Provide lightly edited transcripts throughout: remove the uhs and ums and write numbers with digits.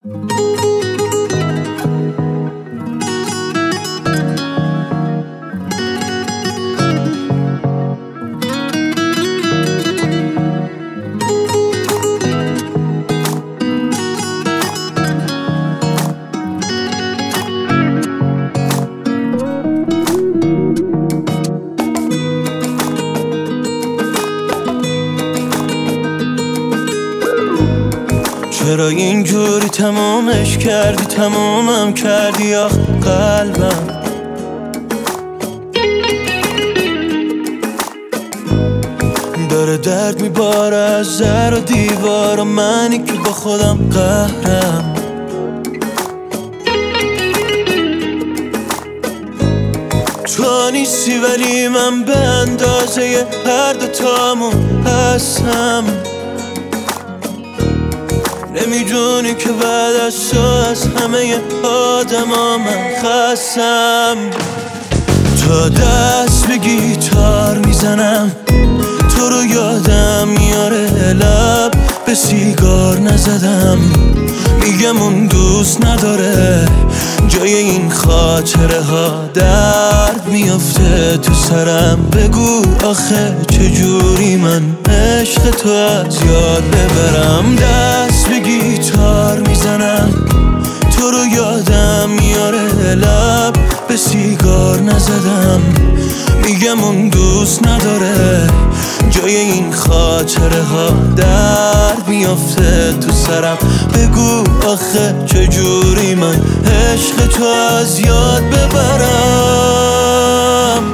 چرا اینجوری تمامش کردی، تمامم کردی آخ قلبم. داره درد میباره از در و دیوار و منی که با خودم قهرم. تو نیستی ولی من به اندازه هر دوتامون هستم. نمیدونی که بعد از تو از همه آدما من خستم. تا دست به گیتار میزنم تو رو یادم میاره، لب به سیگار نزدم. میگم اون دوست نداره، جای این خاطره ها درد میافته تو سرم. بگو آخه چجوری من عشق تو از یاد ببرم. دست به گیتار میزنم تو رو یادم میاره، لب به سیگار نزدم. میگم اون دوست نداره، جای این خاطره ها درد میافته تو سرم. بگو آخه چجوری من عشق تو از یاد ببرم.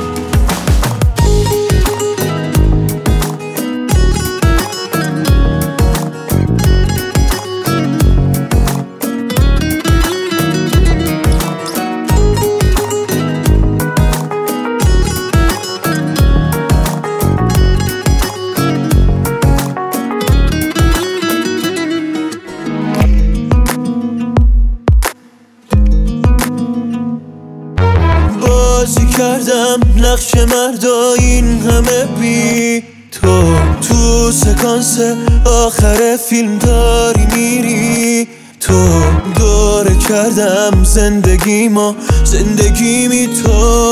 بازی کردم نقش مردا این همه بی تو سکانس آخر فیلم داری میری تو. دوره کردم زندگیمو زندگیمی تو.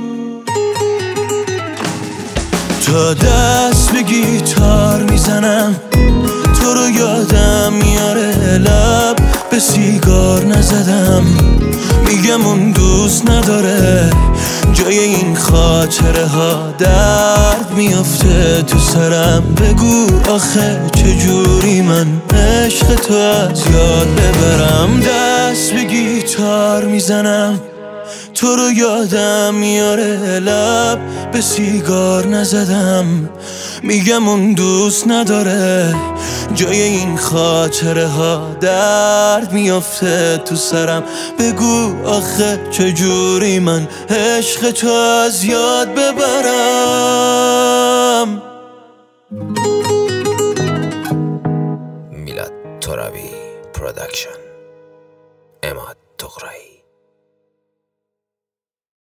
تا دست به گیتار میزنم تو رو یادم میاره، لب به سیگار نزدم. میگم اون دوست نداره، جای این خاطره ها درد میافته تو سرم. بگو آخه چجوری من عشق تو از یاد ببرم. دست به گیتار میزنم تو رو یادم میاره، لب به سیگار نزدم. میگم اون دوست نداره، جای این خاطره ها درد میافته تو سرم. بگو آخه چجوری من عشق تو از یاد ببرم.